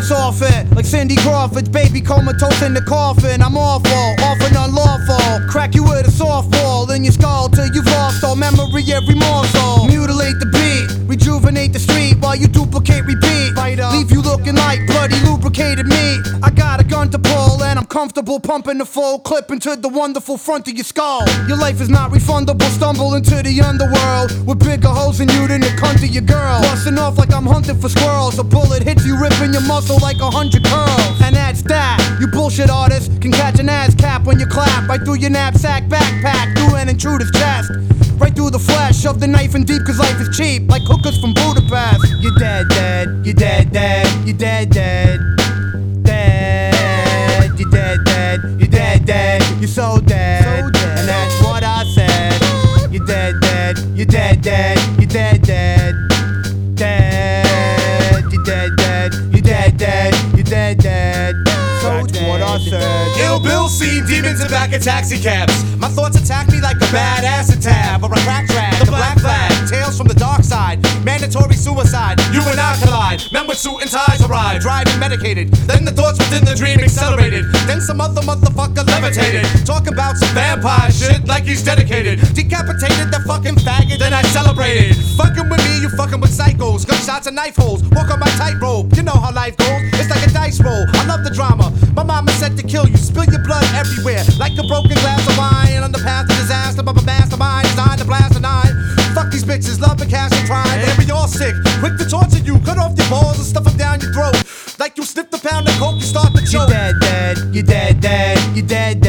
was off it, like Cindy Crawford's baby comatose in the coffin. I'm awful, often unlawful. Crack you with a softball in your skull till you've lost all memory, every morsel. Mutilate the beat, rejuvenate the street while you duplicate, repeat. Leave you looking like bloody lubricated meat. I got a gun to pull and I'm comfortable pumping the full clip into the wonderful front of your skull. Your life is not refundable, stumble into the underworld with bigger holes in you than the cunt of your girl. Busting off like I'm hunting for squirrels. A bullet hits you, ripping your muscle like 100 curls. And that's that. You bullshit artists can catch an ass cap when you clap right through your knapsack backpack, through an intruder's chest, right through the flesh. Shove the knife in deep cause life is cheap, like hookers from Budapest. You're dead, dead, you're dead, dead, you're dead, dead, dead, you're dead, dead, you're dead, dead, you're so dead, and that's what I said. You're dead, dead, you're dead, dead, you're dead, dead, dead, you're dead, dead, you're dead, dead, you're dead, dead. That's what I said. Ill Bill seen demons in back of taxi cabs. My thoughts attack me like a bad acid tab or a crack trap. The black flag, tales from the dark side, mandatory suicide. You and I collide. Men with suit and ties arrive, driving medicated. Then the thoughts within the dream accelerated. Then some other motherfucker levitated, talk about some vampire shit like he's dedicated. Decapitated the fucking faggot, then I celebrated. Fucking with me, you fucking with psychos. Gunshots and knife holes, walk on my tightrope. You know how life goes, it's like a dice roll. I love the drama. My mama said to kill you, spill your blood everywhere, like a broken glass of wine. On the path to disaster, but my mastermind designed to blast a nine. Fuck these bitches, love and cash and crime. And we all sick, quick to torture you, cut off your balls and stuff them down your throat. Like you sniffed a pound of coke, you start to choke. You're dead, dead, you're dead, dead, you're dead,